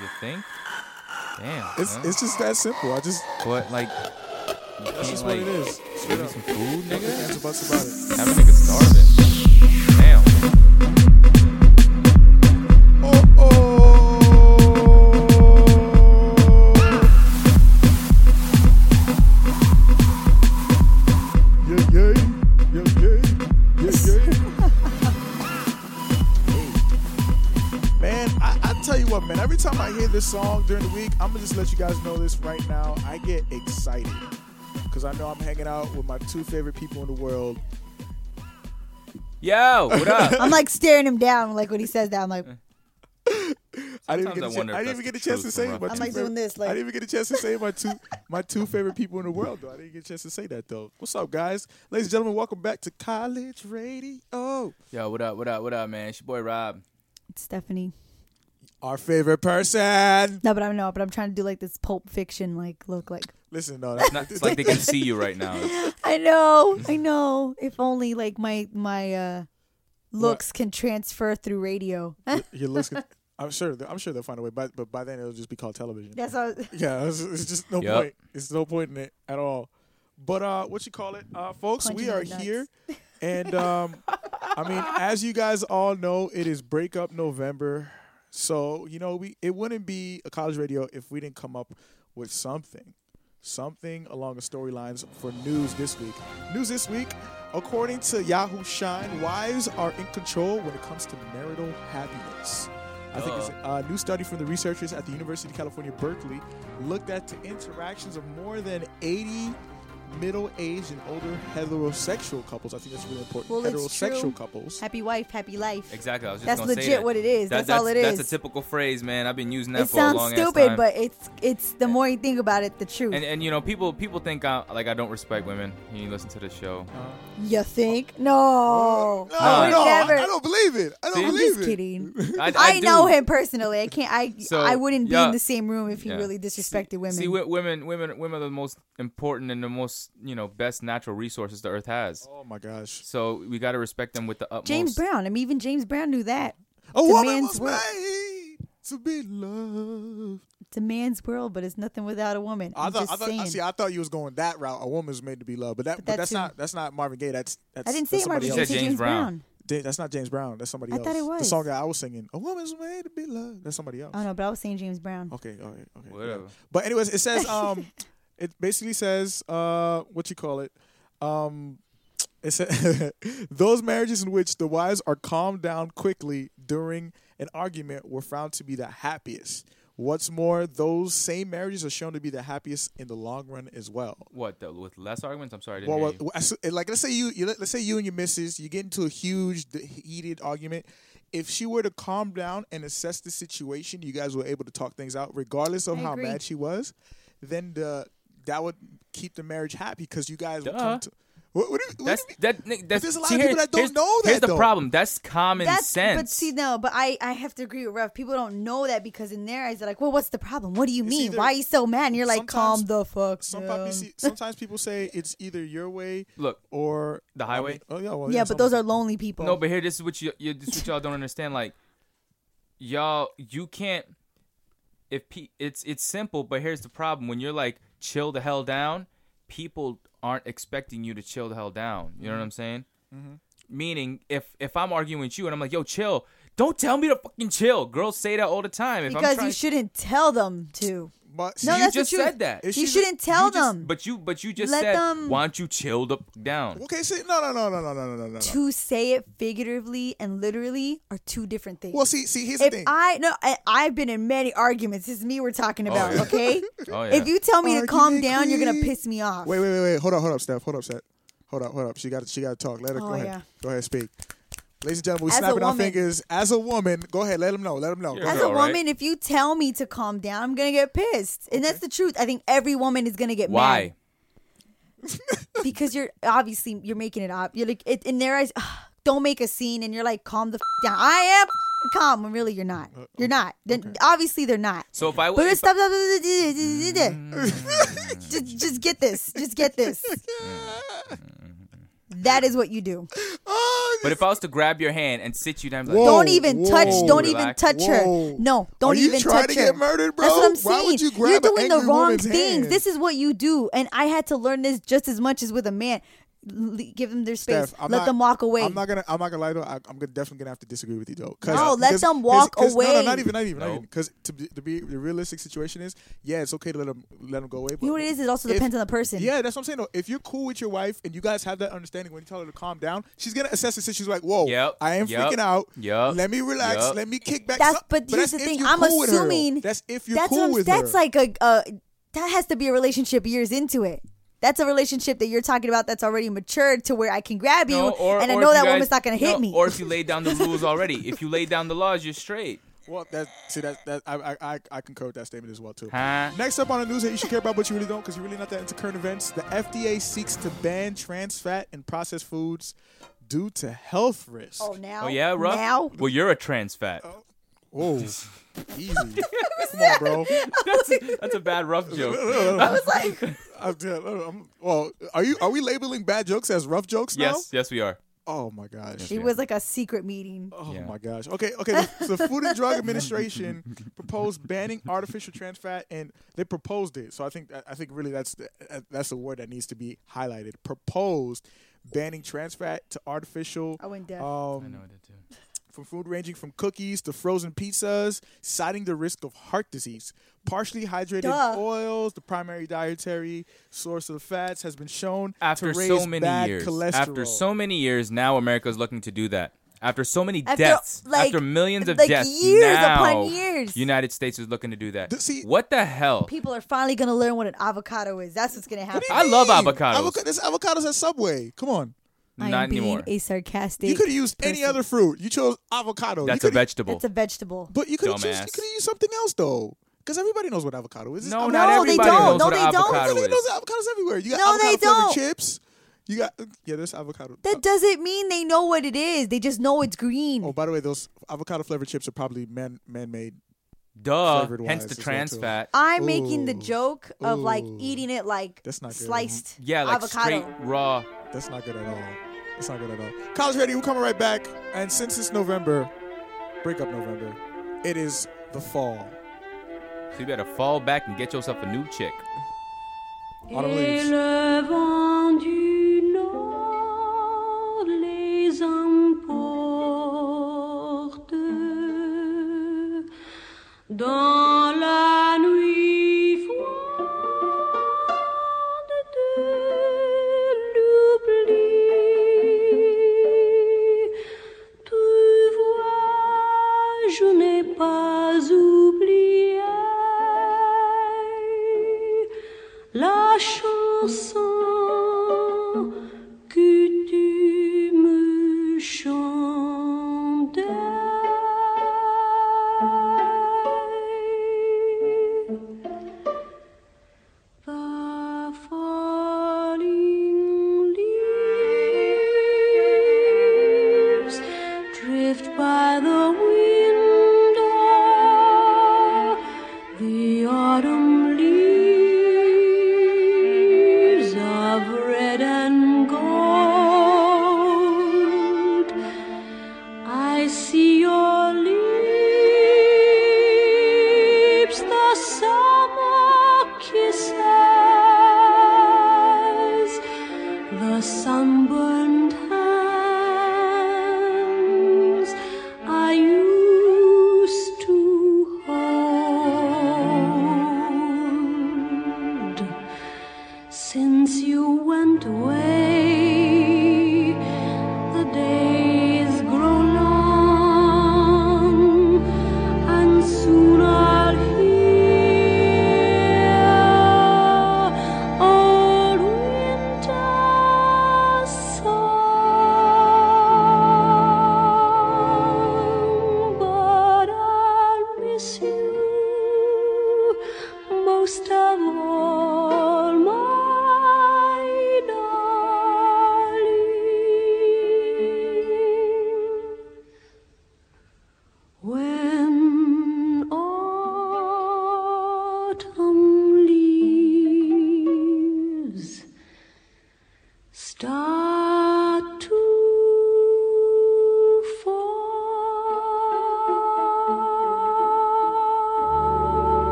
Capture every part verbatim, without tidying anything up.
You think? Damn. It's huh? it's just that simple. I just But like, you that's can't just like what it is. give Straight me up. some food, No nigga. ifs, ands, or buts about it. Have a nigga starving. Damn. Oh oh. Yeah yeah yeah yeah yeah yeah. Man, I, I tell you what, man. Every time I hear this song during the week, I'm gonna just let you guys know this right now. I get excited because I know I'm hanging out with my two favorite people in the world. Yo, what up? I'm like staring him down, like when he says that. I'm like, I didn't even Sometimes I get, a, wonder chance, I if didn't even that's get a the chance to truth say from my Rough two I'm like favorite- doing this, I like- didn't even get a chance to say my two my two favorite people in the world though. I didn't get a chance to say that though. What's up, guys? Ladies and gentlemen, welcome back to College Radio. Yo, what up? What up? What up, man? It's your boy Rob. it's Stephanie. Our favorite person. No, but I know, but I'm trying to do like this Pulp Fiction, like look like. Listen, no, It's, that, not, it's like they can see you right now. I know, I know. If only like my my uh looks can transfer through radio. your looks. I'm sure. I'm sure they'll find a way, but but by then it'll just be called television. That's all. Yeah, it's, it's just no Yep. point. It's no point in it at all. But uh, what you call it, uh, folks? Punching we are the nuts. here, and um, I mean, as you guys all know, it is Breakup November. So you know, we it wouldn't be a college radio if we didn't come up with something, something along the storylines for news this week. News this week, according to Yahoo Shine, wives are in control when it comes to marital happiness. I think it's a new study from the researchers at the University of California, Berkeley, looked at the interactions of more than eighty middle-aged and older heterosexual couples. I think that's really important. Well, it's heterosexual true. couples. Happy wife, happy life. Exactly. I was just That's gonna say legit that. what it is. That- That's all it That's is. a typical phrase, man. I've been using that It for a sounds long ass stupid, time. but it's it's the more you think about it, the truth. And and you know, people people think I like I don't respect women. You listen to the show. You think? No, No, I would no, never. I, I don't believe it. I don't See? I'm believe just it. kidding. I, I, I do. know him personally. I can't. I So, I wouldn't be yeah. in the same room if he Yeah. really disrespected women. See, wi- women, women, women are the most important and the most, you know, best natural resources the earth has. Oh my gosh. So we got to respect them with the utmost. James Brown. I mean, even James Brown knew that. A It's a woman man's was world. made to be loved. It's a man's world, but it's nothing without a woman. I I'm thought, just I thought, saying. see, I thought you was going that route. A woman's made to be loved, but that, But but that that's too. not, that's not Marvin Gaye. That's, that's I didn't say that's Marvin somebody Gaye. I else. said said James James Brown. Brown. Da- That's not James Brown. That's somebody I else. thought it The was. song that I was singing, "A woman's made to be loved." That's somebody else. Oh no, but I was saying James Brown. Okay, all right, okay. Whatever. yeah. But anyways, it says um, it basically says uh, what you call it, um, it says those marriages in which the wives are calmed down quickly during an argument were found to be the happiest. What's more, those same marriages are shown to be the happiest in the long run as well. What, the, with less arguments? I'm sorry, I didn't Well, hear well, you. as- like let's say you, you let- let's say you and your missus, you get into a huge d- heated argument. If she were to calm down and assess the situation, you guys were able to talk things out, regardless of I how agree. mad she was. Then the that would keep the marriage happy because you guys would Duh. come to. What, what do you, what That's do you mean? that. Nick, That's there's a lot see, of people here- that don't here's- know that, Here's the though. problem. That's common That's sense. but see no, but I I have to agree with Ruff. People don't know that because in their eyes they're like, well, what's the problem? What do you It's mean? either- Why are you so mad? And you're like, calm sometimes- the fuck Some down. people see, sometimes people say it's either your way Look, or the I highway. mean, oh yeah, well, yeah, but those are sometimes- lonely people. No, but here, this is what you, you this is what y'all don't understand. Like, y'all, you can't. If pe- it's it's simple, but here's the problem: when you're like chill the hell down, people aren't expecting you to chill the hell down. You know what I'm saying? Mm-hmm. Meaning, if if I'm arguing with you and I'm like, "Yo, chill," don't tell me to fucking chill. Girls say that all the time. If I'm because trying, you shouldn't tell them to. But No, see, you that's the just truth. said that. If You she's- shouldn't tell You just- them But you but you just Let said, them- "Why don't you chill the f- down?" okay, see, no, no, no, no, no, no, no, no, no. to say it figuratively and literally are two different things. Well, see, see, here's if the thing. I no, I, I've been in many arguments. This is me we're talking about, yeah. okay? Oh yeah. If you tell me to calm Argument down, you're gonna queen. piss me off. Wait, wait, wait, wait. Hold up, hold up, Steph. Hold up, Steph. Hold up, hold up. She got, she got to talk. Let her Oh, go ahead. yeah. Go ahead, speak. Ladies and gentlemen, we're As a snapping our woman. fingers. As a woman, go ahead. Let them know. Let them know. You're Go As ahead. a girl, right? woman, if you tell me to calm down, I'm gonna get pissed, and that's the truth. I think every woman is gonna get Why? mad because you're obviously you're making it up. You're like it, in their eyes. "Ugh, don't make a scene, and you're like, calm the f- down. I am f- calm when really you're not. You're not. Then obviously they're not. So if I But if, stop, stop, stop, stop. just, just get this. Just get this. That is what you do. Oh But if I was to grab your hand and sit you down, be like, Whoa, Don't even touch. whoa. Don't even Relax. touch her. Whoa. No, don't Are you even trying touch to her. get murdered, bro? That's what I'm saying. Why would you grab You're an doing the angry wrong woman's things. hand? This is what you do, and I had to learn this just as much as with a man. L- give them their space. Steph, I'm let not- them walk away. I'm not gonna. I'm not gonna lie though. I, I'm gonna definitely gonna have to disagree with you though. 'Cause- No, let because- them walk 'cause- 'cause- No, no, away. not even, not even, not No. even. Because to be, to be the realistic situation is, yeah, it's okay to let them let them go away. But You know what it is? It also if- depends on the person. Yeah, that's what I'm saying. Though, if you're cool with your wife and you guys have that understanding, when you tell her to calm down, she's gonna assess the situation. She's like, "Whoa, Yep, I am yep, freaking out. yep, Let me relax. yep. Let me kick back." That's some- but here's that's the if thing. you're I'm cool with her, though. assuming that's if you're that's cool what I'm- with that's her. like a uh, that has to be a relationship years into it. That's a relationship that you're talking about that's already matured to where I can grab you, No, or, and I or know if that you guys- woman's not gonna hit no, me. Or if you lay down the rules already. If you lay down the laws, you're straight. Well, that see that that I I I- I concur with that statement as well too. Huh? Next up on the news that you should care about, but you really don't, because you're really not that into current events. The F D A seeks to ban trans fat in processed foods due to health risks. oh, now, Oh yeah, rough. now. Well, you're a trans fat. Whoa, easy. Come on, bro. That's, that's a bad rough joke. I was like, I'm, I'm, well, are you? Are we labeling bad jokes as rough jokes now? Yes, yes, we are. Oh my gosh. it was like a secret meeting. Oh Yeah. my gosh. Okay, okay. The, the Food and Drug Administration proposed banning artificial trans fat, and they proposed it. So I think I think really that's the, that's the word that needs to be highlighted. Proposed banning trans fat to artificial. I went deaf. Um, I know it too. from food ranging from cookies to frozen pizzas, citing the risk of heart disease. Partially hydrated Duh. oils, the primary dietary source of fats, has been shown After to raise so many bad years, cholesterol. after so many years, now America's looking to do that. After so many After, deaths, like- after millions of like deaths, years now upon years. United States is looking to do that. Th- see- what the hell? People are finally gonna learn what an avocado is. That's what's gonna happen. I love Mean, avocados. Avoca- there's avocados at Subway. Come on. I am Not being anymore. a sarcastic. You could have used any person. other fruit. You chose avocado. That's you a coulda- vegetable. That's a vegetable. But you could have Dumbass. you could have used something else though, because everybody knows what avocado is. It's- No, I'm not No, they everybody don't. knows No, what they an don't. avocado Everybody is. knows avocados everywhere. You got No, they avocado flavored don't. chips. You got yeah, there's avocado. That doesn't mean they know what it is. They just know it's green. Oh, by the way, those avocado flavored chips are probably man man made. Duh. Flavored Hence wise the as well, trans too. fat. I'm making the Ooh. joke of like Ooh. eating it like That's not good. sliced Yeah, like avocado. straight raw. That's not good at all. That's not good at all. College Ready, we're coming right back. And since it's November, breakup November, it is the fall. So you better fall back and get yourself a new chick. Autumn Et leaves. le vent du nord les emporte dans la nuit froide de l'oubli. Tu vois, je n'ai pas oublié la chanson que tu me chantais. The falling leaves drift by the window. The autumn leaves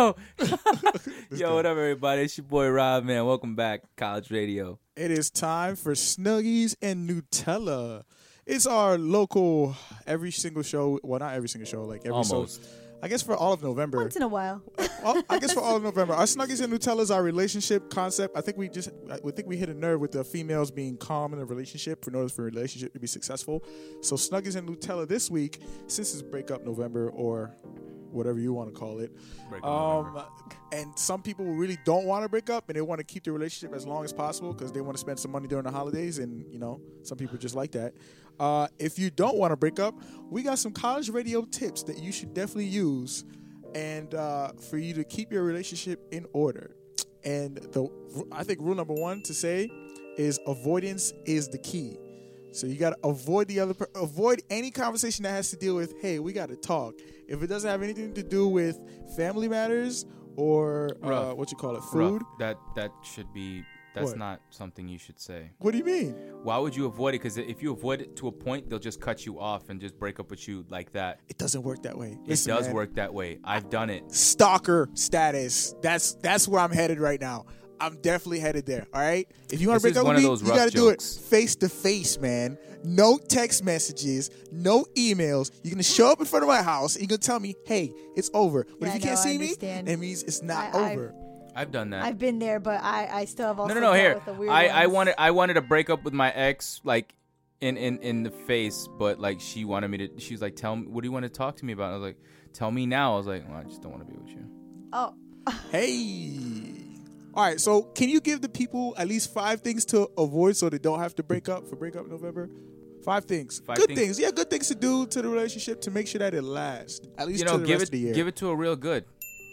Yo, yo, what up, everybody? It's your boy Rob, man. Welcome back, College Radio. It is time for Snuggies and Nutella. It's our local every single show. Well, not every single show, like every Almost. So, I guess for all of November. Once in a while. Well, I guess for all of November, our Snuggies and Nutella is our relationship concept. I think we just, I think we hit a nerve with the females being calm in a relationship in order for a relationship to be successful. So Snuggies and Nutella this week, since it's breakup November or whatever you want to call it, Break um, and some people really don't want to break up and they want to keep the relationship as long as possible because they want to spend some money during the holidays, and you know, some people just like that. Uh, if you don't want to break up, we got some college radio tips that you should definitely use, and uh, for you to keep your relationship in order. And the I think rule number one to say is avoidance is the key. So you got to avoid the other, per- avoid any conversation that has to deal with, hey, we got to talk. If it doesn't have anything to do with family matters or uh, what you call it, food. Rough. That that should be. That's What? not something you should say. What do you mean? Why would you avoid it? Because if you avoid it to a point, they'll just cut you off and just break up with you like that. It doesn't work that way. It Listen, does man, work that way. I've done it. Stalker status. That's that's where I'm headed right now. I'm definitely headed there. All right. If you want to This break is up one with of me, those you rough got to do it jokes. face to face, man. No text messages, no emails. You're gonna show up in front of my house and you're gonna tell me, "Hey, it's over." But Yeah, if you I can't know, I see me, understand. it means it's not I- I- over. I've done that. I've been there, but I, I still have also no, no, no. dealt Here, with the weird I, I ones. wanted, I wanted to break up with my ex, like, in, in, in the face, but like she wanted me to. She was like, "Tell me, what do you want to talk to me about?" I was like, "Tell me now." I was like, well, "I just don't want to be with you." Oh, Hey. All right. So, can you give the people at least five things to avoid so they don't have to break up for breakup November? Five things. Five good things. things. Yeah, good things to do to the relationship to make sure that it lasts at least You know, to the give rest it, of the year. give it to a real good.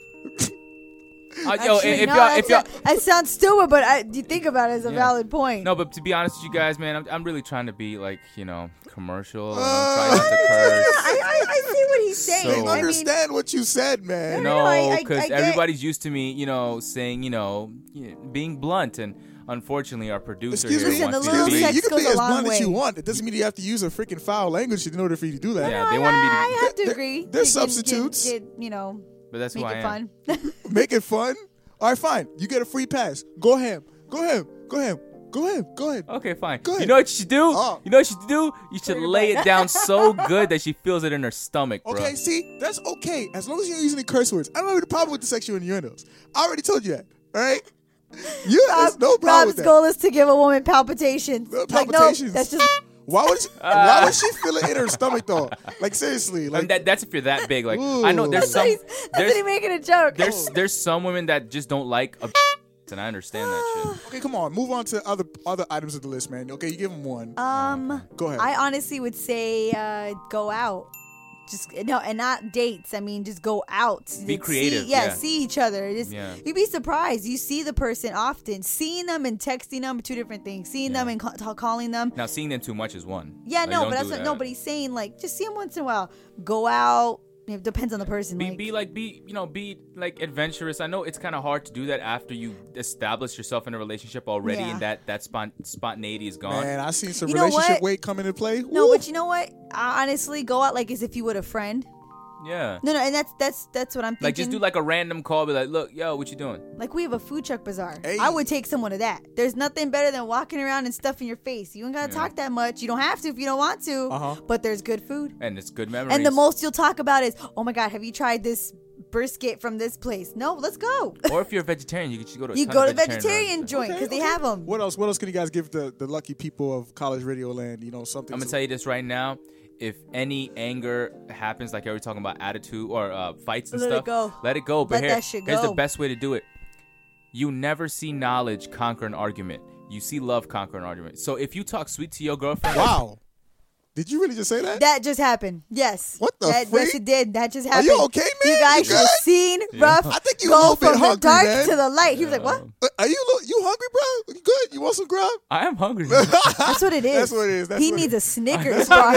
Uh, yo, actually, if no, y'all, if that's y'all, a- that sounds stupid, but I, you think about it as a Yeah. valid point. no, but to be honest with you guys, man, I'm, I'm really trying to be like, you know, commercial. And I'm trying not to curse. I, I, I see what he's saying. So- I I mean- understand what you said, man. No, no, I- No, I- because I get- everybody's used to me, you know, saying, you know, you know, being blunt, and unfortunately, our producer Excuse here me, Listen, wants the me to little be. sex you can goes be a as long blunt as you way. want. It doesn't mean you have to use a freaking foul language in order for you to do that. Yeah, No, they I, wanted me to be- I have to There- agree. there's They can substitutes. Get, get, you know, But that's make who I it am. fun. Make it fun. All right, fine. You get a free pass. Go ahead. Go ahead. Go ahead. Go ahead. Go ahead. Okay, fine. Go ahead. You know what you should do? Oh. You know what you should do? You should Put it lay back. it down so good that she feels it in her stomach, bro. Okay, see, that's okay as long as you're using the curse words. I don't have a problem with the sexual innuendos. I already told you that. All right. You there's no problem Rob's with that. goal is to give a woman palpitations. Uh, Like, no, palpitations. that's just. Why would she, why would she feel it in her stomach though? Like seriously, I like mean, that, that's if you're that big. Like I know Ooh. there's That's some what he's. That's there's what he making a joke. there's there's some women that just don't like a and I understand that shit. okay, come on, move on to other other items of the list, man. Okay, you give them one. Um, Go ahead. I honestly would say uh, go out. Just no, and not dates. I mean, just go out. Be See- creative, yeah, yeah. see each other. Just, Yeah. You'd be surprised. You see the person often. Seeing them and texting them are two different things. Seeing them Yeah. and ca- calling them. Now seeing them too much is one. Yeah, Like, no, don't but that's do what that. nobody's saying. Like, just see them once in a while. Go out. It depends on the person. Be like, be like be you know be like adventurous. I know it's kind of hard to do that after you establish yourself in a relationship already, Yeah. and that that spont- spontaneity is gone. Man, I seen some You know relationship what? weight come into play. no, Woo. but you know what? I honestly, go out like as if you would a friend. Yeah. No, no, and that's that's that's what I'm thinking. Like just do like a random call, be like, look, yo, what you doing? Like we have a food truck bazaar. Hey. I would take someone to that. There's nothing better than walking around and stuff in your face. You ain't gotta Yeah. talk that much. You don't have to if you don't want to. Uh-huh. But there's good food. And it's good memories. And the most you'll talk about is, oh my god, have you tried this brisket from this place? No, let's go. Or if you're a vegetarian, you could just go to a You ton go of to vegetarian restaurants. joint Okay, because they okay. have them. What else? What else can you guys give the, the lucky people of college radio land? You know, something. I'm gonna tell you this right now. If any anger happens, like I was talking about attitude or uh, fights and Let it stuff, go. let it go. But Let here, that shit here's go. the best way to do it. You never see knowledge conquer an argument. You see love conquer an argument. So if you talk sweet to your girlfriend, Wow. Did you really just say that? That just happened. Yes. What the that, freak? Yes, it did. That just Are happened. you okay, man? You guys You should have good? seen Yeah. Ruff I think you a go little bit from the hungry, dark man. to the light. He was like, "What?" Uh, Are you lo- you hungry, bro? You good? You want some grub? I am hungry. That's what it is. That's what it is. That's he what needs it a Snickers bar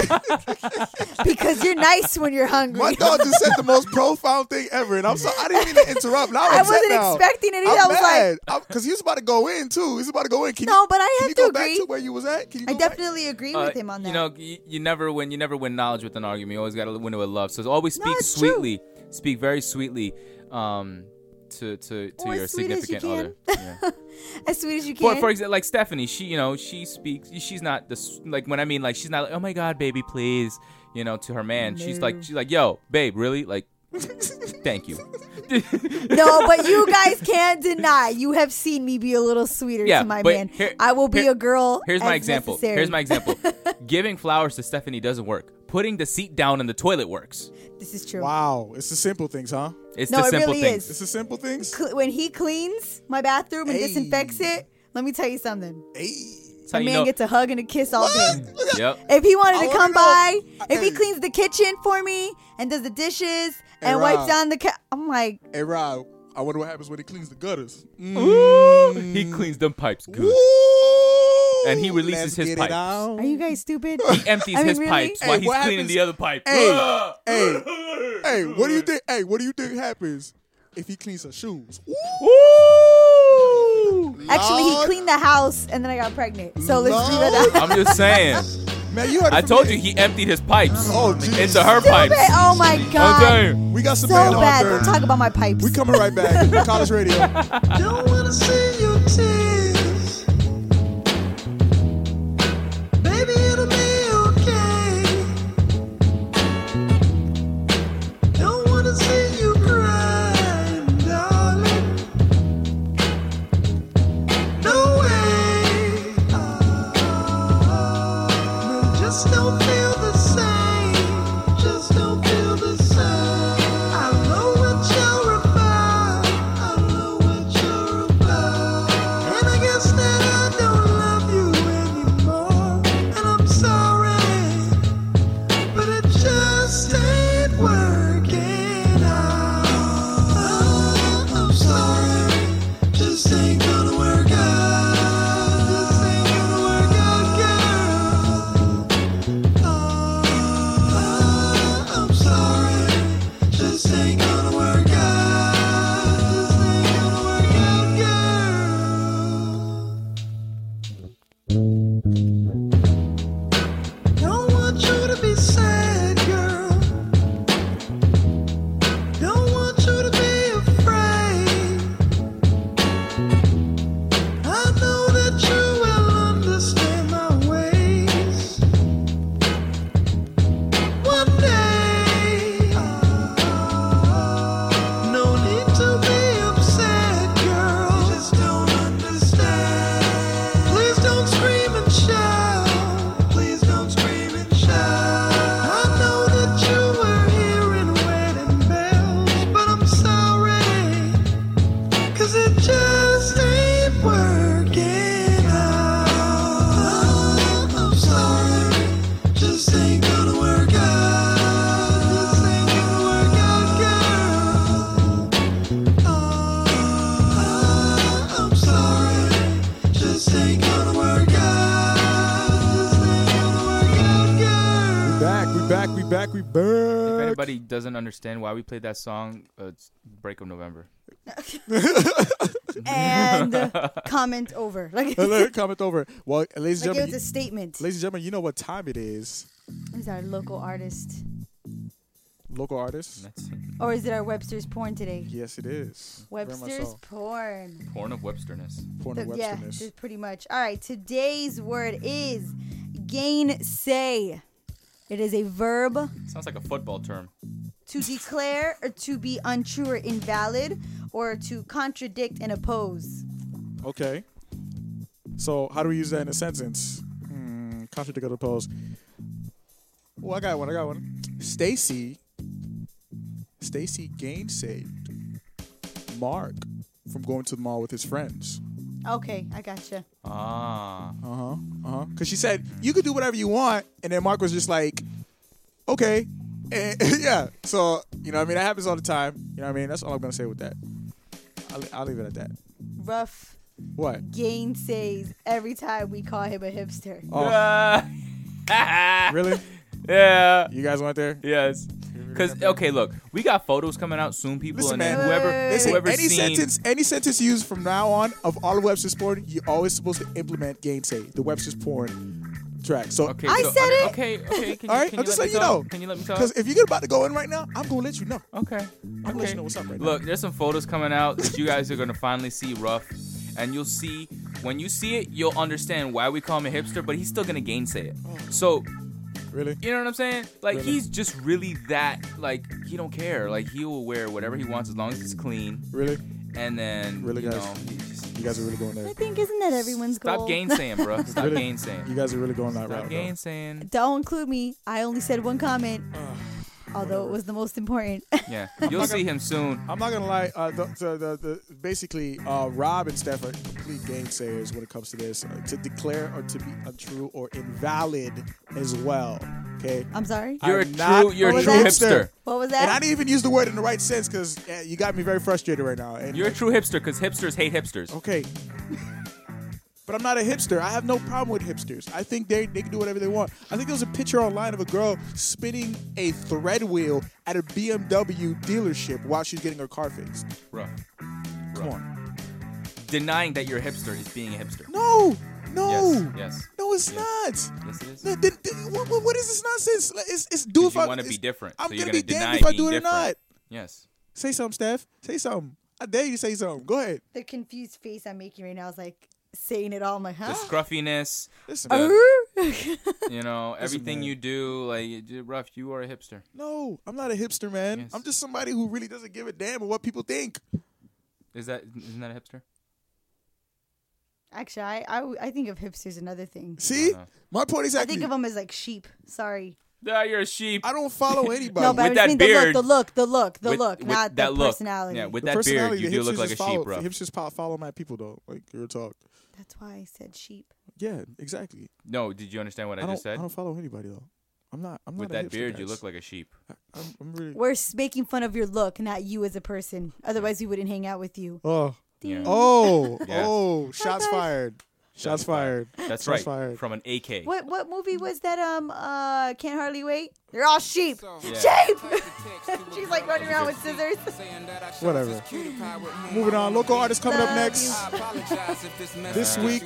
because you're nice when you're hungry. My dog just said the most profound thing ever, and I'm sorry. I didn't mean to interrupt. Now I'm I upset wasn't now. expecting it either. I'm I was mad because he was about to go in too. He's about to go in. Can No, you, but I can have you to go agree. back to where you was at? Can you I go back? definitely agree Uh, with him on that. You know, you, you never win. You never win knowledge with an argument. You always got to win it with love. So always No, speak it's true. sweetly. Speak very sweetly. Um, to to, to Or your as sweet as you significant can. other. Yeah. As sweet as you For can. for example, like Stephanie, she you know she speaks. She's not this like when I mean like she's not like, oh my god, baby, please, you know, to her man. She's like she's like, yo, babe, really, like, thank you. No, but you guys can't deny. You have seen me be a little sweeter Yeah, to my but man. here- I will be here- a girl. Here's my as example. necessary. Here's my example. Giving flowers to Stephanie doesn't work. Putting the seat down in the toilet works. This is true. Wow, it's the simple things, huh? It's No, the it simple really things. is. It's the simple things. Cl- when he cleans my bathroom and Hey. disinfects it, let me tell you something. Hey, That's how My you man know. gets a hug and a kiss all day. Yep. If he wanted I to wanna come know- by, if he Hey. cleans the kitchen for me and does the dishes Hey, and wipes Rob. down the ca- I'm like, hey, Rob. I wonder what happens when he cleans the gutters. Ooh, he cleans them pipes good. Ooh, And he releases let's his get it pipes. out. are you guys stupid? He empties I mean, his really? pipes Hey, while he's what cleaning happens- the other pipe. Hey, hey, hey, what do you think? Hey, what do you think happens if he cleans her shoes? Woo! Actually, he Lord. cleaned the house and then I got pregnant. So let's leave it at that. I'm just saying. Man, you heard it I from told me. you he emptied his pipes Oh, geez. into her pipes. Stupid. Oh my I'm god. saying. We got some So band on bad. third. Don't talk about my pipes. We coming right back. College Radio. Don't wanna see your tears. Baby, it'll be okay. Don't wanna see you crying, darling. No way. No, just don't feel the same. Just don't feel the same. I know what you're about. I know what you're about. And I guess that I don't love you anymore. And I'm sorry, but it just ain't working out. I'm sorry, just ain't gonna work out. Just ain't gonna work out, girl. I'm sorry, just ain't gonna work out. Just ain't gonna work out, girl. Don't want you to be sad, girl. Don't want you to be afraid. I know that you will understand my ways. One day, no need to be upset, girl. You just don't understand. Please don't scream and shout. Please don't scream and shout. I know that you were hearing wedding bells, but I'm sorry, 'cause it just ain't working out. I'm sorry, just ain't gonna work out. Just ain't gonna work out, girl. I'm sorry, just ain't gonna work out. Just ain't gonna work out, girl. We back. We back. We back. We If back. anybody doesn't understand why we played that song, uh, it's Break of November. and uh, comment over. Like, Uh, let it comment over. Well, ladies and like it gentlemen, was a statement. ladies and gentlemen, you know what time it is. Is our local artist, Local artists. That's or is it our Webster's porn today? Yes, it is. Very much Webster's so. porn. porn of Websterness. Porn The- of yeah, Websterness. just pretty much. All right, today's word is gainsay. It is a verb Sounds like a football term. to declare or to be untrue or invalid, or to contradict and oppose. Okay. So how do we use that in a sentence? Hmm, contradict or oppose. Oh, I got one. I got one. Stacy. Stacy gainsaved Mark from going to the mall with his friends. Okay, I gotcha. Ah. Uh huh. Uh huh. Because she said you could do whatever you want, and then Mark was just like, okay, and, yeah. So you know, what I mean, that happens all the time. You know, what I mean, that's all I'm gonna say with that. I'll, I'll leave it at that. Rough What? gainsays every time we call him a hipster. Oh, really? Yeah. You guys went there? Yes. Because okay, look, we got photos coming out soon, people, Listen, and then man. whoever, Listen, whoever's any seen, sentence, any sentence used from now on of all of Webster's porn, you're always supposed to implement gainsay, the Webster's porn track. So, Okay, I so, said it. Okay, okay. Can all you, right, can I'm you just let me letting you talk? know. Can you let me talk? Because if you're about to go in right now, I'm gonna let you know. Okay. I'm gonna let you know what's up right now. Look, there's some photos coming out that you guys are gonna finally see Ruff, and you'll see when you see it, you'll understand why we call him a hipster. But he's still gonna gainsay it. So Really? you know what I'm saying? Like Really? he's just really that. Like he don't care. Like he will wear whatever he wants as long as it's clean. Really? And then Really, you guys? know, he just, You guys are really going there. I think isn't that everyone's goal? stop gainsaying, bro. Stop Really? gainsaying. You guys are really going that Stop route. though. gainsaying. Don't include me. I only said one comment, although it was the most important. Yeah, you'll see him soon. I'm not gonna lie. Uh, the, the, the, the basically, uh, Rob and Steph are complete gainsayers when it comes to this. Uh, to declare or to be untrue or invalid as well. Okay. I'm sorry. You're a I'm not true. You're What a was true that? hipster. What was And I that? didn't even use the word in the right sense because uh, you got me very frustrated right now. And You're a true hipster because hipsters hate hipsters. Okay. But I'm not a hipster. I have no problem with hipsters. I think they they can do whatever they want. I think there was a picture online of a girl spinning a thread wheel at a B M W dealership while she's getting her car fixed. Rough. Come on. Denying that you're a hipster is being a hipster. No. No. Yes. Yes. No, it's Yes. not. Yes, it is. No, then- then what, what- what is this nonsense? It's, it's do if you I want to be it's- different. I'm so you're gonna be deny damned if I being do it or different. not. Yes. Say something, Steph. Say something. I dare you to say something. Go ahead. The confused face I'm making right now is like saying it all. I'm like, The huh? scruffiness, Listen, the- you know, everything man. you do, like, you do- Rough, you are a hipster. no, I'm not a hipster, man. Yes. I'm just somebody who really doesn't give a damn of what people think. Is that isn't that a hipster? Actually, I, I I think of hipsters another thing. See, Uh-huh. my point I exactly. think of them as like sheep. Sorry. Yeah, you're a sheep. I don't follow anybody. No, but I With just that mean beard- the look, the look, the look, the with, look, with not that the look. personality. Yeah, with The that beard, personality, you the do look hipsters like a just follow, sheep, bro. the Hipsters fo- follow my people though. Like real talk. That's why I said sheep. Yeah, exactly. No, did you understand what I, I don't. just said? I don't follow anybody though. I'm not. I'm With not a that hipster, beard, you guys. look like a sheep. I'm, I'm really. We're s- making fun of your look, not you as a person. Otherwise, we wouldn't hang out with you. Oh. Yeah. Oh. Yes. Oh. Shots guys. fired. Shots fired. That's Shots right. fired. From an A K. What what movie was that? Um, uh, Can't Hardly Wait. They're all sheep. Yeah. Sheep. She's like running around with scissors. Whatever. Moving on. Local artists coming up Love next. This week,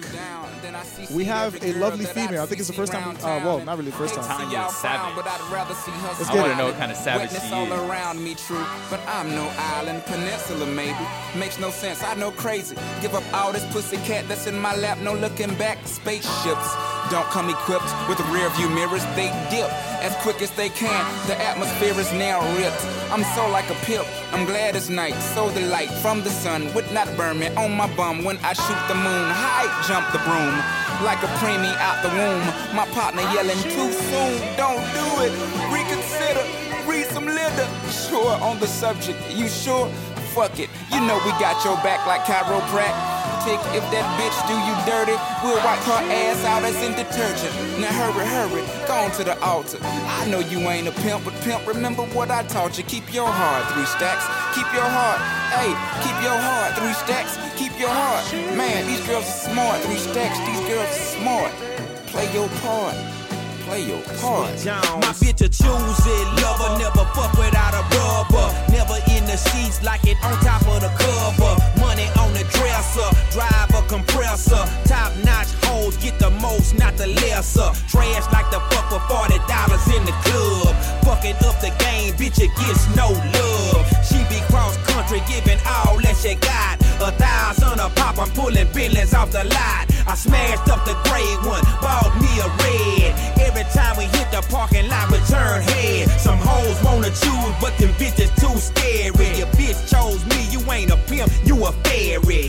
we have a lovely female. I think it's the first time. Uh, well, not really the first time. Tanya Savage. Let's I get want to it. know what kind of savage she Witness all is. around me, true, but I'm no island peninsula, maybe. Makes no sense, I know crazy. Give up all this pussy cat that's in my lap, no looking back. Spaceships don't come equipped with rear view mirrors, they dip as quick as they can. The atmosphere is now ripped. I'm so like a pip, I'm glad it's night. So the light from the sun would not burn me on my bum when I shoot the moon. High jump the broom like a preemie out the womb. My partner yelling too soon, don't do it. Reconsider, read some litter. Sure on the subject, you sure? Fuck it, you know we got your back like chiropractic. If that bitch do you dirty, we'll wipe her ass out as in detergent. Now hurry, hurry, go on to the altar. I know you ain't a pimp, but pimp, remember what I taught you. Keep your heart, three stacks. Keep your heart, hey, keep your heart, three stacks. Keep your heart, man, these girls are smart. Three stacks, these girls are smart. Play your part. Play your part. My bitch a choosy lover, never fuck without a rubber. Never in the sheets like it on top of the cover. Money on the dresser, drive a compressor. Top notch hoes get the most, not the lesser. Trash like the fuck for forty dollars in the club. Fucking up the game, bitch, it gets no love. She be cross country, giving all that she got. A thousand a pop, I'm pulling billions off the lot. I smashed up the gray one, bought me a red. Every time we hit the parking lot, we turn head. Some hoes wanna choose, but them bitches too scary. Your bitch chose me, you ain't a pimp, you a fairy.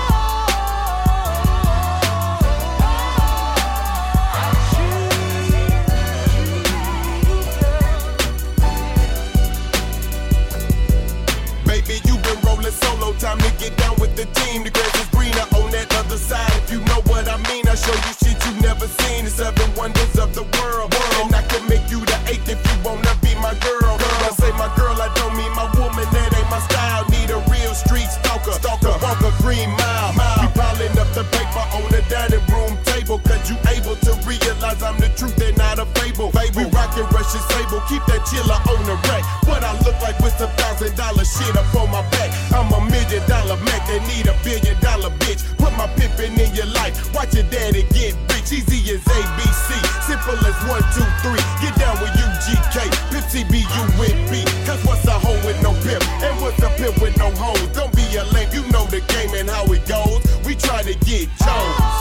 Baby, you been rolling solo, time to get down with the team. The grass is greener on that other side. If you know what I mean, I show you shit you never seen. The seven wonders of the world. And I can make you the eighth if you wanna be my girl. When I say my girl, I don't mean my woman, that ain't my style. Need a real street stalker, stalker, walk a green mile. We piling up the paper on the dining room table, cause you able to realize I'm the truth and not a fable. Fable. We rockin' Russian sable, keep that chiller on the rack. What I look like with some thousand dollar shit up on my back. I'm a million dollar Mac that need a billion dollar bitch. Put my pimpin' in your life, watch your daddy get rich. Easy as A B C, simple as one, two, three. Get down with U G K, Pimp C B U with B. Cause what's a hoe with no pimp, and what's a pimp with no hoes? Don't be a lame, you know the game and how it goes. We try to get Jones.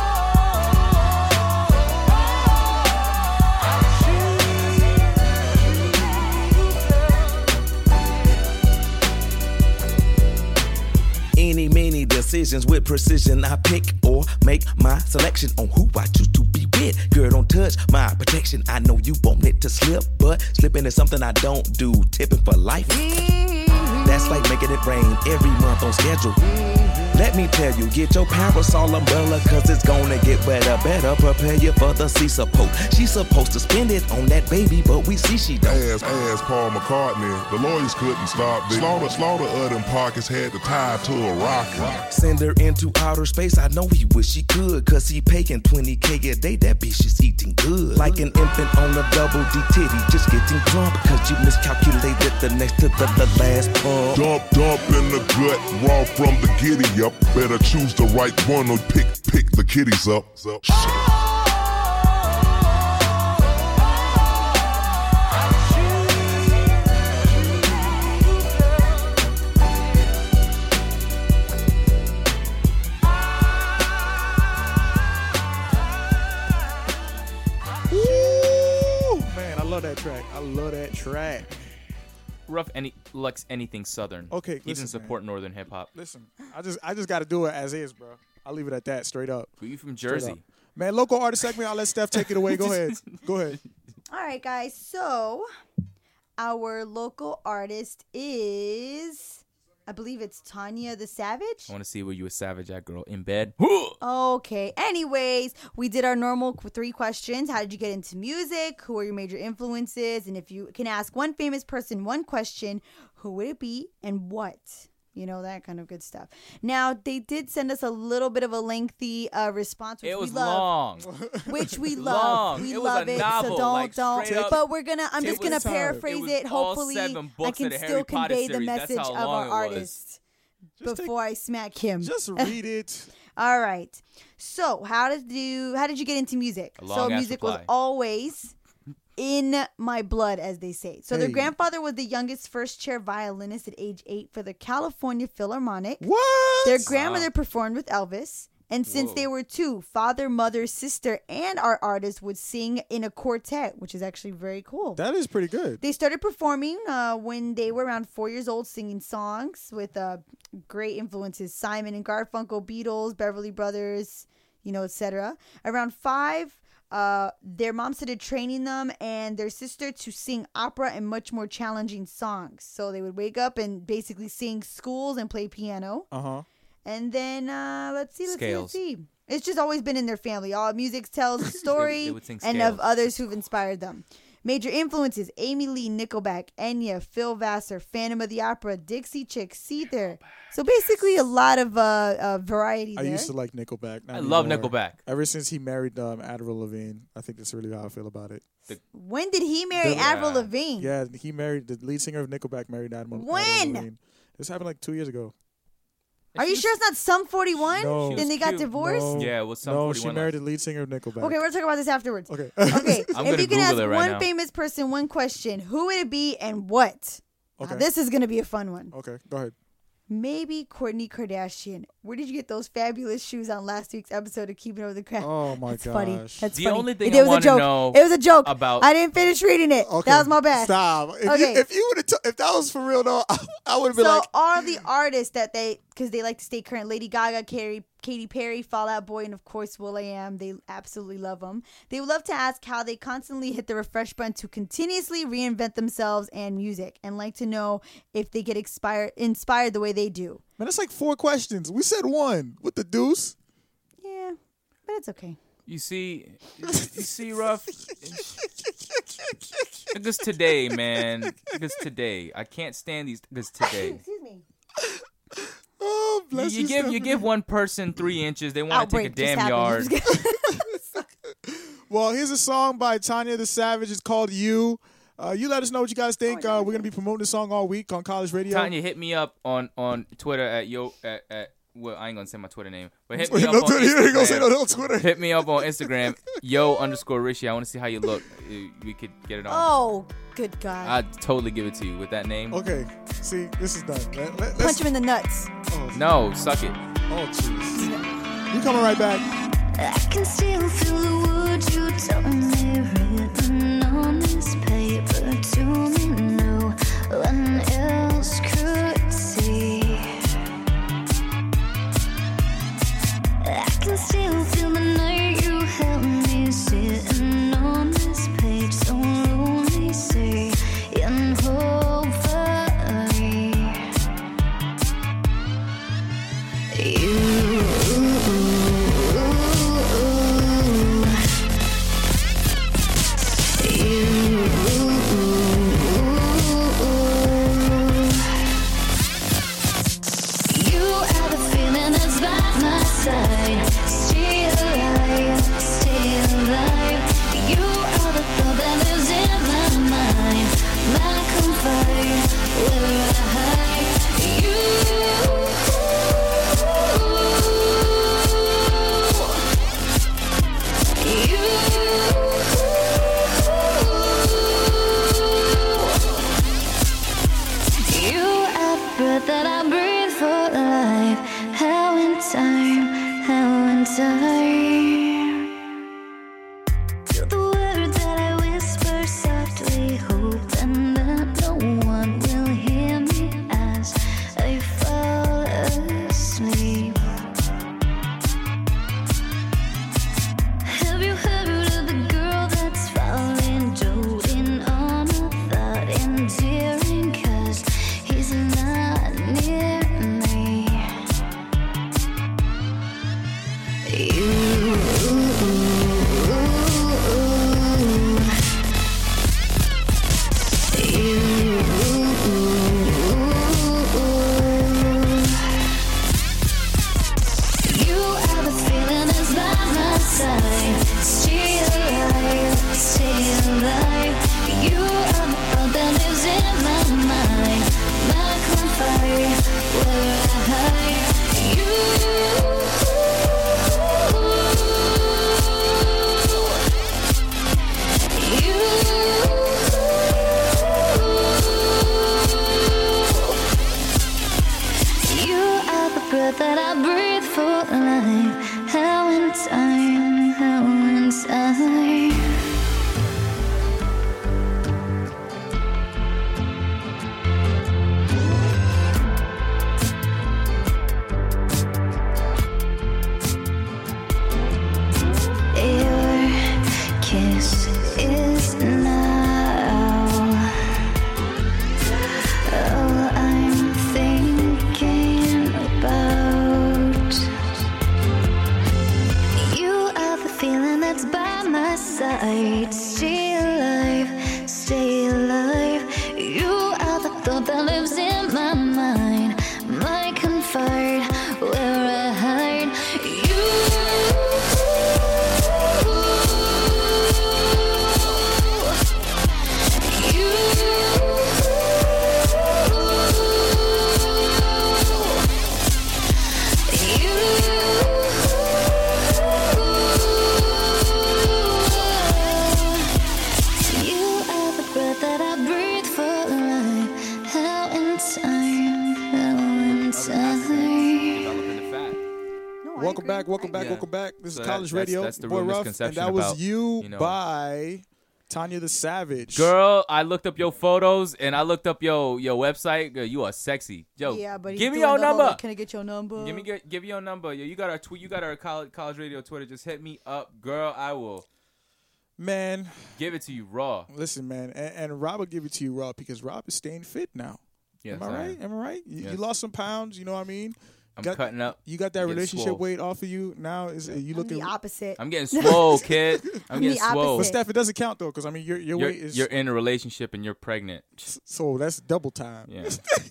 Any, many decisions with precision. I pick or make my selection on who I choose to be with. Girl, don't touch my protection. I know you want it to slip, but slipping is something I don't do. Tipping for life. That's like making it rain every month on schedule. Let me tell you, get your parasol umbrella, cause it's gonna get better. Better prepare you for the sea support. She's supposed to spend it on that baby, but we see she don't. As, as Paul McCartney, the lawyers couldn't stop this. Slaughter, slaughter of them pockets had to tie to a rocket. Send her into outer space, I know he wish he could, cause he paying twenty K a day, that bitch is eating good. Like an infant on a double D titty, just getting drunk, cause you miscalculated the next to the, the last pump. Dump, dump in the gut, raw from the giddy up. Better choose the right one or pick, pick the kitties up. Shit. Ooh, man, I love that track. I love that track. Rough any likes anything southern. Okay, he doesn't listen, support man. northern hip hop. Listen, I just I just got to do it as is, bro. I'll leave it at that, straight up. Who you from Straight Jersey? up. Man, local artist segment. I'll let Steph take it away. Go ahead. Go ahead. All right, guys. So our local artist is, I believe it's Tanya the Savage. I want to see where you a savage at, girl. In bed. Okay. Anyways, we did our normal qu- three questions. How did you get into music? Who are your major influences? And if you can ask one famous person one question, who would it be and what? You know, that kind of good stuff. Now, they did send us a little bit of a lengthy uh, response, which It was we love. long. Which we Long. love. We It was love a it. novel, so don't, like, don't. straight up. But we're going to, I'm It just going to was- paraphrase it was it. all Hopefully, seven I books can of the still Harry Potter convey the series. That's message how of long our it was. artist Just before I smack him. Just read it. All right. So, how did you how did you get into music? A So, long-ass music was reply. always in my blood, as they say. So, their Hey. grandfather was the youngest first chair violinist at age eight for the California Philharmonic. What? Their grandmother performed with Elvis. And since Whoa. they were two, father, mother, sister, and our artist would sing in a quartet, which is actually very cool. That is pretty good. They started performing uh, when they were around four years old, singing songs with uh, great influences: Simon and Garfunkel, Beatles, Beverly Brothers, you know, et cetera. Around five, uh, their mom started training them and their sister to sing opera and much more challenging songs. So they would wake up and basically sing schools and play piano. Uh huh. And then uh, let's see, let's Scales. see, let's see. It's just always been in their family. All music tells a story they would sing and of scales. others who've inspired them. Major influences: Amy Lee, Nickelback, Enya, Phil Vassar, Phantom of the Opera, Dixie Chicks, Seether. So basically a lot of uh, uh, variety I there. used to like Nickelback. Not I love anymore. Nickelback. Ever since he married um, Avril Lavigne, I think that's really how I feel about it. When did he marry The- Avril Yeah. Lavigne? Yeah, he married the lead singer of Nickelback. Married Avril. Avril When? Lavigne. This happened like two years ago. Are you sure it's not Sum forty-one? No. Then She they was got cute. divorced? No, Yeah, it was Sum no, forty-one she married last- the lead singer of Nickelback. Okay, we're talking about this afterwards. Okay. Okay, I'm if gonna you can Google ask it right one now. famous person one question, who would it be and what? Now, Okay. this is going to be a fun one. Okay, go ahead. Maybe Kourtney Kardashian. Where did you get those fabulous shoes on last week's episode of Keeping Up with the Crowd? Oh my That's gosh. funny. That's The funny. only thing it I was a wanna joke. know It was a joke. about- I didn't finish reading it. Okay, That was my bad. Stop. If Okay. you if you would have t- if that was for real though, I, I would have been So like, all the artists that they, because they like to stay current, Lady Gaga, Carrie, Katy Perry, Fall Out Boy, and of course will.i.am. They absolutely love them. They would love to ask how they constantly hit the refresh button to continuously reinvent themselves and music, and like to know if they get inspired inspired the way they do. man, that's like four questions. We said one with the deuce. Yeah, but it's okay. You see, you see, Ruff. Because today, man. Because today, I can't stand these. Because today, Excuse me. Oh, you, bless you, you give you Stephanie. give one person three inches, they want to take a Outbreak just damn happened. yard. Well, here's a song by Tanya the Savage. It's called You. Uh, you let us know what you guys think. Uh, we're going to be promoting the song all week on College Radio. Tanya, hit me up on, on Twitter at yo at, at well, I ain't gonna say my Twitter name, but hit me no, up on Twitter, you ain't gonna say no, Instagram. no Twitter. Hit me up on Instagram, yo underscore Rishi. I want to see how you look. Uh, We could get it on. Oh, good God. I'd totally give it to you with that name. Okay, see, this is done. Let, let, Punch him in the nuts. Oh, No, suck it. oh, jeez. We coming right back. I can still feel the words you told me written on this paper to me. No one else could see. I can still feel the night you held me sitting on this page, so lonely, saying hopefully you. That I breathe for life. How in time, how in time. Feel the words that I whisper softly, hoping that no one will hear me as I fall asleep. Have you heard of the girl that's falling, doting on a thought, endearing, 'cause he's not near me. You, you are the feeling that's by my side. Stay alive, stay alive. You are the thought that lives in my mind. My comfort, where I hide. You, you, you are the breath that I breathe for life. How in time, how in time. Your kiss is now all I'm thinking about. You are the feeling that's by my side. Stay alive, stay alive. You are the thought that lives in my mind. My comfort, where I hide. You, you are the breath that I breathe for life. How in time, how in time. Developing the fat. No, I Welcome agree. back, welcome I back, Yeah. welcome back. This So is that- College that's- Radio. that's the Boy real Ruff, and misconception that was about, you, you know- by Tanya the Savage. Girl, I looked up your photos and I looked up your your website. Girl, you are sexy. Yo, Yeah, but he's give me doing your the whole, number. like, Can I get your number? Give me give, give me your number. Yo, you got our tweet. You got our college, college radio Twitter. Just hit me up, girl. I will Man, give it to you raw. listen, man, and, and Rob will give it to you, Rob, because Rob is staying fit now. Yes, Am I I right? am. Am I right? You, you Yes. lost some pounds. You know what I mean? I'm got, cutting up. You got that I'm getting relationship swole. weight off of you now? Is you I'm looking? the opposite. I'm getting swole, kid. I'm I'm getting the swole. But opposite. Steph, it doesn't count though, because I mean your your You're, weight is you're in a relationship and you're pregnant. so that's double time. Yeah. Yeah,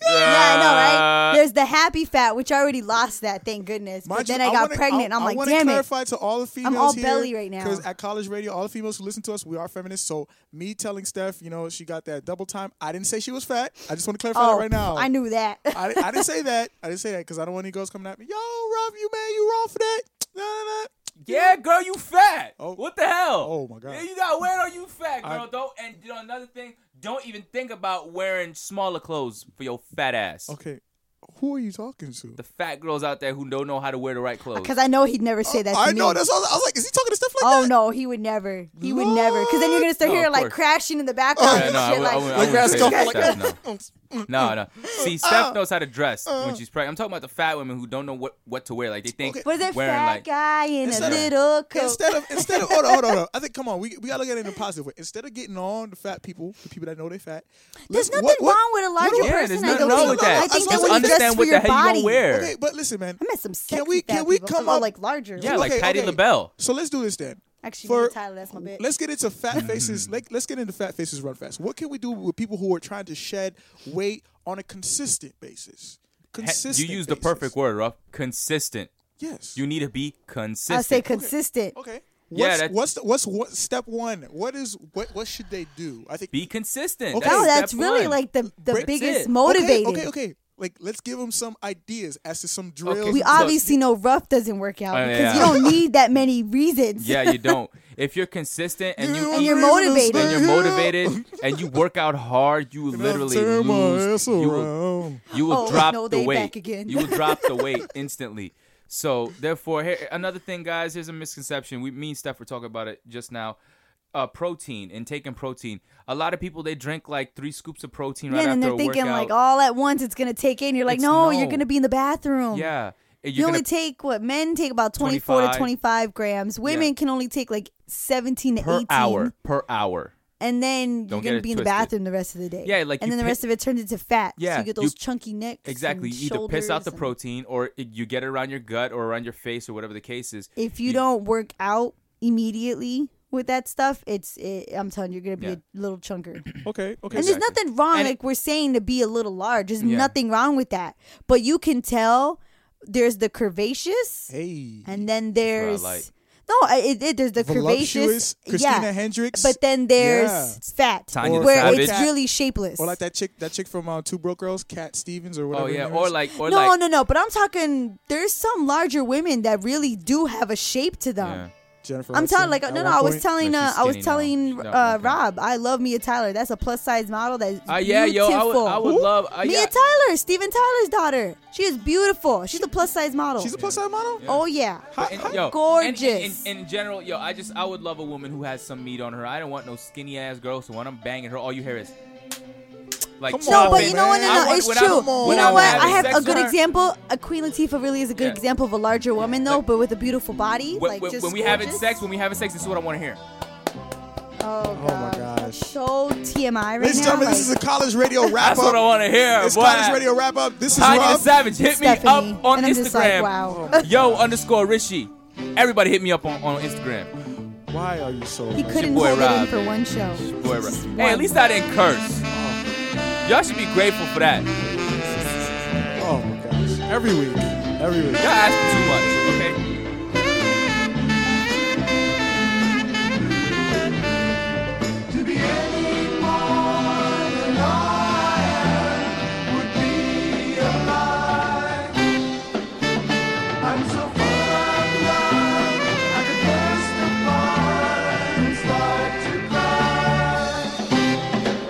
I know, right? There's the happy fat, which I already lost that, thank goodness. But Mind then you, I got wanna, pregnant. I, I'm I like, wanna damn it. clarify to all the females all here, belly right now. Because at College Radio, all the females who listen to us, we are feminists. So me telling Steph, you know, she got that double time. I didn't say she was fat. I just want to clarify Oh, that right now. I knew that. I, I didn't say that. I didn't say that because I don't want any girls coming at me. Yo, Rob, you man, you wrong for that. Nah, nah, nah. Yeah, girl, you fat. Oh. What the hell? Oh my god. Yeah, you got weight on you fat, girl. I- don't and you know another thing, don't even think about wearing smaller clothes for your fat ass. Okay, who are you talking to? The fat girls out there who don't know how to wear the right clothes. Because I know he'd never say that to I me. know. That's all. I was like, is he talking to Steph like Oh that? no, he would never. He would never. Because then you're gonna start No, hearing of like course. crashing in the background Yeah, and no, I shit. would- I like, would- I Like wouldn't grass say stuff that, like Steph, that. no. No, no. See, Steph knows how to dress when she's pregnant. I'm talking about the fat women who don't know what, what to wear. Like they think Okay. what is it, wearing fat like guy in a Instead of- little coat? Instead of instead of hold on, hold on, hold on. I think come on, we we gotta look at it in a positive way. Instead of getting on the fat people, the people that know they fat. There's let's- nothing what- what- wrong with a larger what- yeah, person. there's I nothing don't wrong think- with that. I think Just that when you understand dress for what the your hell you body. gonna wear. Okay, but listen, man. I met some sexy Can we fat can we people. come Oh, up like larger. yeah, like Okay, Patty okay. LaBelle. So let's do this then. Actually, For- me and Tyler, that's my bitch. Let's get into fat faces. Like, let's get into fat faces run fast. What can we do with people who are trying to shed weight on a consistent basis? Ha- Consistent. You use the basis. perfect word, Ruff. Consistent. Yes. You need to be consistent. I say consistent. Okay. Yeah, What's, that's- what's the, what's what step one? What is what what should they do? I think Be consistent. Okay. No, That's that's step really one. like the the Break- biggest it. motivating. Okay, okay, okay. Like, let's give them some ideas as to some drills. Okay. We So- obviously know rough doesn't work out Oh, because yeah. you don't need that many reasons. Yeah, you don't. If you're consistent and you Yeah, And you're eat- motivated. and you're motivated and you work out hard, you will literally Turn my lose. ass You will, around. you will Oh, drop no, the they weight. back again. You will drop the weight instantly. So therefore, here, another thing, guys. Here's a misconception. We, me and Steph were talking about it just now. Uh, protein and taking protein. A lot of people they drink like three scoops of protein right Yeah, and after they're a thinking workout. like all at once it's gonna take in. You're like, It's no, no. you're gonna be in the bathroom. yeah, You you're only gonna take what men take about twenty-four twenty-five. to twenty-five grams. Women Yeah. can only take like seventeen to per eighteen. hour per hour. And then Don't you're get gonna it be in the twisted. bathroom the rest of the day. Yeah, like and you then the pi- rest of it turns into fat. Yeah, so you get you- those chunky necks. Exactly. and You either piss out the shoulders and- protein or it, you get it around your gut or around your face or whatever the case is. If you, You- don't work out immediately with that stuff, it's it, I'm telling you, you're gonna be Yeah. a little chunker. Okay, okay. And so- there's nothing wrong, And it- like we're saying, to be a little large. There's Yeah. nothing wrong with that. But you can tell there's the curvaceous, hey, and then what I there's like. no, I- it, it, there's the voluptuous curvaceous, Christina yeah. Hendricks. But then there's Yeah. fat, Tanya the where Savage. it's really shapeless. or like that chick, that chick from uh, Two Broke Girls, Cat Stevens or whatever. Oh her yeah, name or is. like or no, like no, no. But I'm talking. There's some larger women that really do have a shape to them. yeah. Jennifer. I'm Hudson telling, like, at no, no. one I was point. telling, No, uh, she's I was skinny now. telling No, uh, okay. Rob, I love Mia Tyler. That's a plus size model. That's Uh, yeah, yo, beautiful. I would, I would love uh, Mia yeah. Tyler, Steven Tyler's daughter. She is beautiful. She's a plus size model. She's a plus size model. Oh yeah. And, yo, Gorgeous. And, and, and in general, yo, I just I would love a woman who has some meat on her. I don't want no skinny ass girl. So when I'm banging her, all you hear is like Come No, on, but you know what? No, man. no, I want- it's when true. I'm- You when know I'm what? having I have sex a with good her- example. Uh, Queen Latifah really is a good Yeah. example of a larger woman, though, Like- but with a beautiful body. when, like when, just when we having gorgeous. sex, when we having sex, this is what I want to hear. Oh, Oh my gosh. So T M I right Ladies and now. gentlemen, like, this is a college radio wrap That's up. what I want to hear. It's boy. college radio wrap up. This is Tanya Rob. the Savage, hit me Stephanie. up on And I'm just like, Instagram. wow. Yo underscore Rishi. Everybody hit me up on, on Instagram. Why are you so? He like- couldn't boy hold it in Rob, for man. one show. Boy, right. Just Hey, at one. least I didn't curse. Y'all should be grateful for that. Oh my gosh! Every week, every week. Y'all asking too much, okay? To be any more than I am would be a lie. I'm so full of love, I could burst apart and start to cry.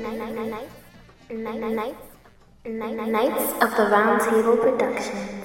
Knights of the Round Table Production.